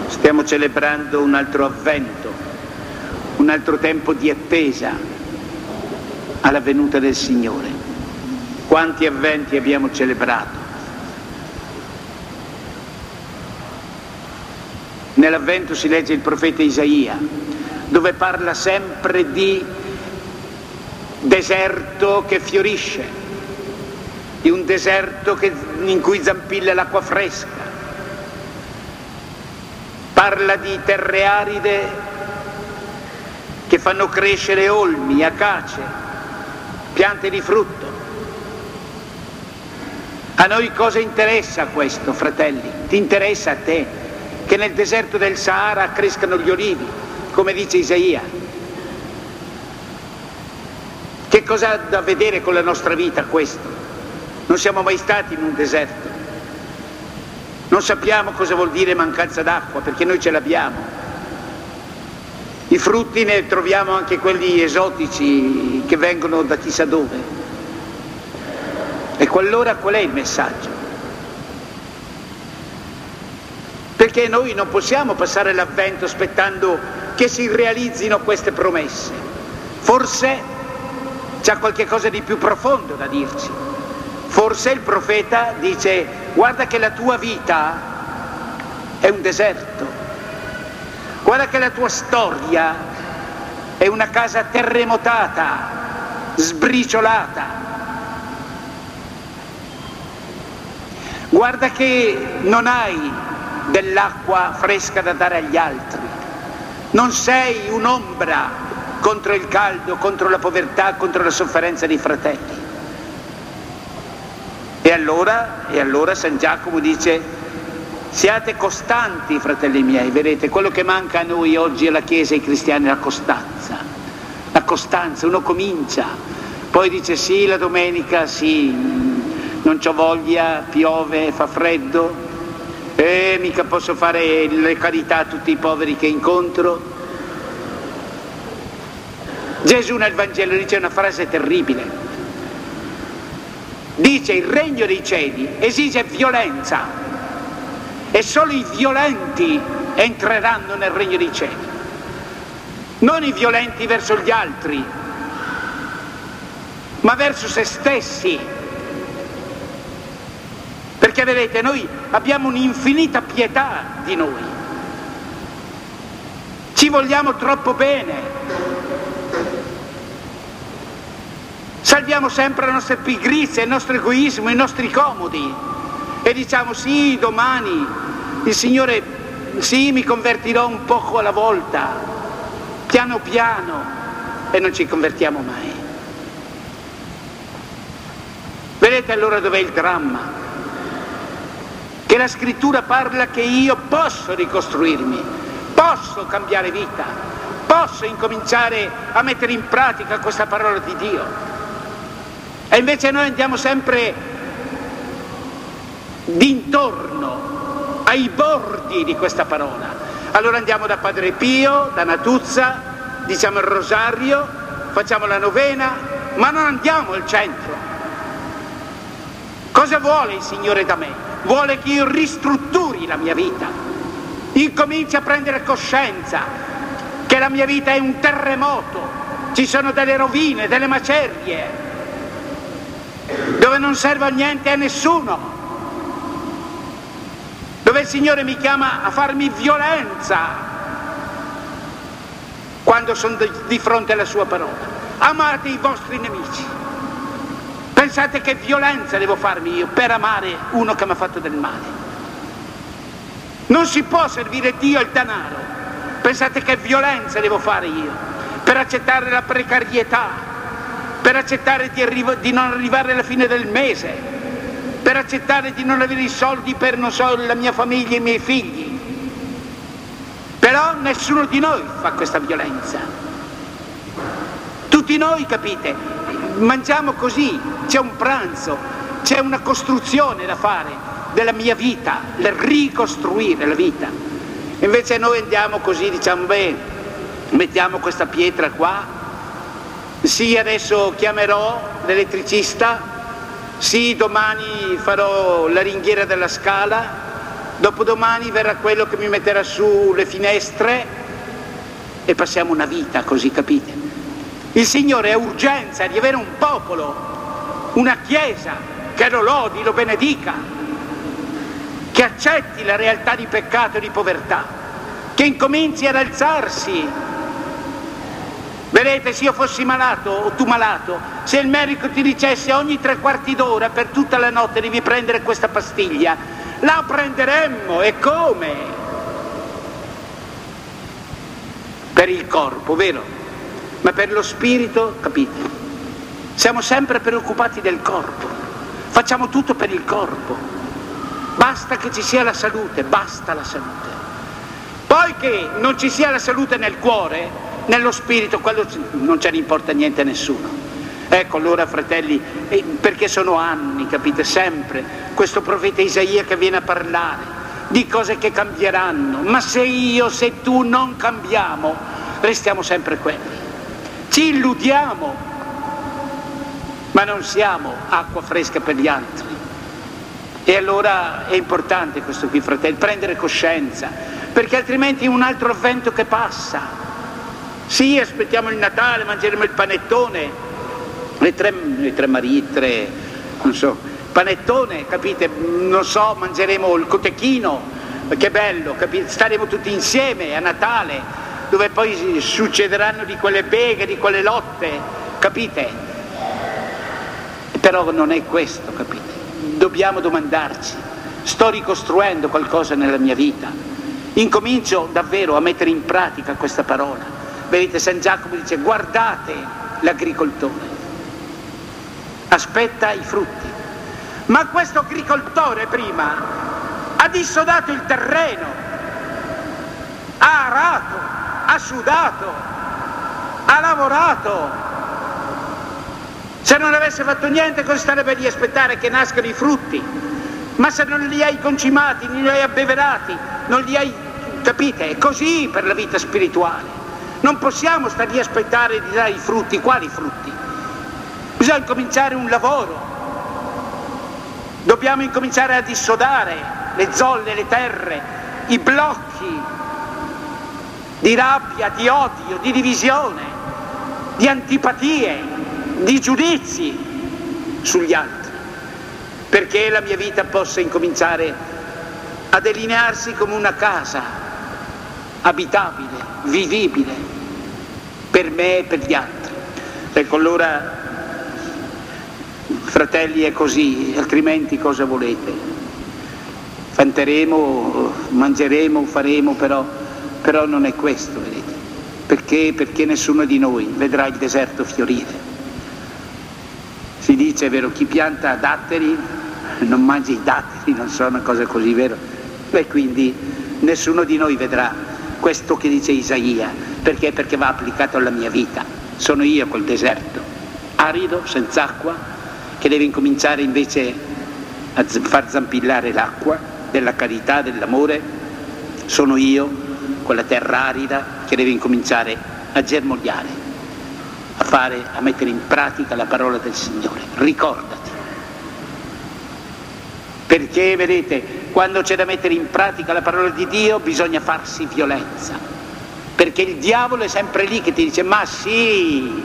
Stiamo celebrando un altro avvento, un altro tempo di attesa alla venuta del Signore. Quanti avventi abbiamo celebrato? Nell'avvento si legge il profeta Isaia, dove parla sempre di deserto che fiorisce, di un deserto in cui zampilla l'acqua fresca. Parla di terre aride che fanno crescere olmi, acace, piante di frutto. A noi cosa interessa questo, fratelli? Ti interessa a te che nel deserto del Sahara crescano gli olivi, come dice Isaia? Che cosa ha da vedere con la nostra vita questo? Non siamo mai stati in un deserto. Non sappiamo cosa vuol dire mancanza d'acqua, perché noi ce l'abbiamo. I frutti ne troviamo anche quelli esotici che vengono da chissà dove. E allora qual è il messaggio? Perché noi non possiamo passare l'avvento aspettando che si realizzino queste promesse. Forse c'è qualche cosa di più profondo da dirci. Forse il profeta dice: guarda che la tua vita è un deserto, guarda che la tua storia è una casa terremotata, sbriciolata, guarda che non hai dell'acqua fresca da dare agli altri, non sei un'ombra contro il caldo, contro la povertà, contro la sofferenza dei fratelli. E allora San Giacomo dice: siate costanti, fratelli miei. Vedete, quello che manca a noi oggi alla Chiesa e ai cristiani è la costanza. La costanza, uno comincia, poi dice sì, la domenica sì, non c'ho voglia, piove, fa freddo, mica posso fare le carità a tutti i poveri che incontro. Gesù nel Vangelo dice una frase terribile. Dice: il regno dei cieli esige violenza e solo i violenti entreranno nel regno dei cieli, non i violenti verso gli altri, ma verso se stessi. Perché vedete, noi abbiamo un'infinita pietà di noi, ci vogliamo troppo bene. Salviamo sempre la nostra pigrizia, il nostro egoismo, i nostri comodi e diciamo sì, domani il Signore, sì, mi convertirò un poco alla volta, piano piano, e non ci convertiamo mai. Vedete allora dov'è il dramma? Che la Scrittura parla che io posso ricostruirmi, posso cambiare vita, posso incominciare a mettere in pratica questa parola di Dio. E invece noi andiamo sempre d'intorno ai bordi di questa parola. Allora andiamo da Padre Pio, da Natuzza, diciamo il rosario, facciamo la novena, ma non andiamo al centro. Cosa vuole il Signore da me? Vuole che io ristrutturi la mia vita, incominci a prendere coscienza che la mia vita è un terremoto, ci sono delle rovine, delle macerie, dove non serve a niente a nessuno, dove il Signore mi chiama a farmi violenza quando sono di fronte alla sua parola. Amate i vostri nemici. Pensate che violenza devo farmi io per amare uno che mi ha fatto del male? Non si può servire Dio al denaro. Pensate che violenza devo fare io per accettare la precarietà, per accettare di non arrivare alla fine del mese, per accettare di non avere i soldi per, non so, la mia famiglia e i miei figli. Però nessuno di noi fa questa violenza. Tutti noi, capite, mangiamo così, c'è un pranzo, c'è una costruzione da fare della mia vita, per ricostruire la vita. Invece noi andiamo così, diciamo, beh, mettiamo questa pietra qua, sì, adesso chiamerò l'elettricista, sì, domani farò la ringhiera della scala, dopodomani verrà quello che mi metterà su le finestre e passiamo una vita così, capite? Il Signore ha urgenza di avere un popolo, una Chiesa che lo lodi, lo benedica, che accetti la realtà di peccato e di povertà, che incominci ad alzarsi. Vedete, se io fossi malato o tu malato, se il medico ti dicesse ogni 3/4 d'ora per tutta la notte devi prendere questa pastiglia, la prenderemmo, e come? Per il corpo, vero? Ma per lo spirito, capite? Siamo sempre preoccupati del corpo, facciamo tutto per il corpo, basta che ci sia la salute, basta la salute. Poi che non ci sia la salute nel cuore, nello spirito, quello non ce ne importa niente a nessuno. Ecco allora, fratelli, perché sono anni, capite, sempre questo profeta Isaia che viene a parlare di cose che cambieranno, ma se io, se tu non cambiamo, restiamo sempre quelli. Ci illudiamo, ma non siamo acqua fresca per gli altri. E allora è importante questo qui, fratelli, prendere coscienza, perché altrimenti è un altro avvento che passa. Sì, aspettiamo il Natale, mangeremo il panettone, le tre Marie, non so, panettone, capite? Non so, mangeremo il cotechino, che bello, capite? Staremo tutti insieme a Natale, dove poi succederanno di quelle beghe, di quelle lotte, capite? Però non è questo, capite? Dobbiamo domandarci, sto ricostruendo qualcosa nella mia vita? Incomincio davvero a mettere in pratica questa parola. Vedete, San Giacomo dice: guardate l'agricoltore, aspetta i frutti. Ma questo agricoltore prima ha dissodato il terreno, ha arato, ha sudato, ha lavorato. Se non avesse fatto niente, cosa starebbe lì a aspettare che nascano i frutti? Ma se non li hai concimati, non li hai abbeverati, non li hai, capite? È così per la vita spirituale. Non possiamo stare lì a aspettare di dare i frutti. Quali frutti? Bisogna cominciare un lavoro. Dobbiamo incominciare a dissodare le zolle, le terre, i blocchi di rabbia, di odio, di divisione, di antipatie, di giudizi sugli altri, perché la mia vita possa incominciare a delinearsi come una casa abitabile, vivibile, per me e per gli altri. Ecco allora, fratelli, è così, altrimenti cosa volete? Fanteremo, mangeremo, faremo, però non è questo, vedete? Perché nessuno di noi vedrà il deserto fiorire. Si dice, vero, chi pianta datteri non mangia i datteri, non so, una cosa così, vero? E quindi nessuno di noi vedrà questo che dice Isaia. Perché? Perché va applicato alla mia vita. Sono io quel deserto, arido, senza acqua, che deve incominciare invece a far zampillare l'acqua della carità, dell'amore. Sono io quella terra arida che deve incominciare a germogliare, a mettere in pratica la parola del Signore. Ricordati. Perché, vedete, quando c'è da mettere in pratica la parola di Dio bisogna farsi violenza. Perché il diavolo è sempre lì che ti dice: ma sì,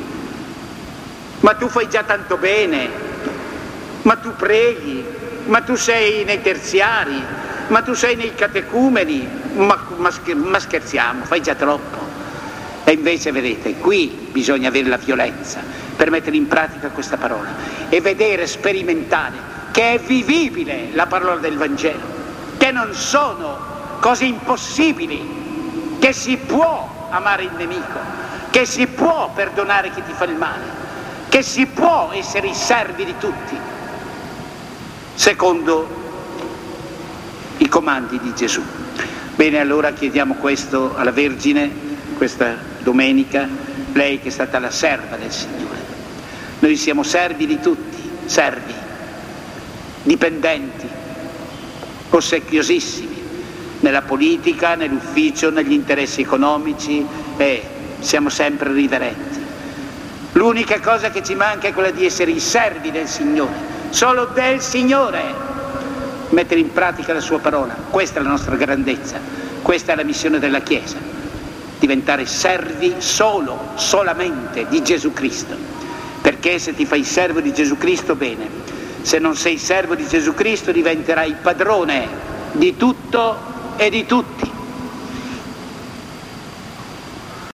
ma tu fai già tanto bene, ma tu preghi, ma tu sei nei terziari, ma tu sei nei catecumeni, ma scherziamo, fai già troppo. E invece, vedete, qui bisogna avere la violenza per mettere in pratica questa parola e vedere, sperimentare che è vivibile la parola del Vangelo, che non sono cose impossibili, che si può amare il nemico, che si può perdonare chi ti fa il male, che si può essere i servi di tutti, secondo i comandi di Gesù. Bene, allora chiediamo questo alla Vergine questa domenica, lei che è stata la serva del Signore. Noi siamo servi di tutti, servi, dipendenti, ossequiosissimi, nella politica, nell'ufficio, negli interessi economici, siamo sempre riverenti. L'unica cosa che ci manca è quella di essere i servi del Signore, solo del Signore. mettere in pratica la sua parola. Questa è la nostra grandezza, questa è la missione della Chiesa, diventare servi solamente di Gesù Cristo, perché se ti fai servo di Gesù Cristo, bene, se non sei servo di Gesù Cristo diventerai padrone di tutto e di tutti.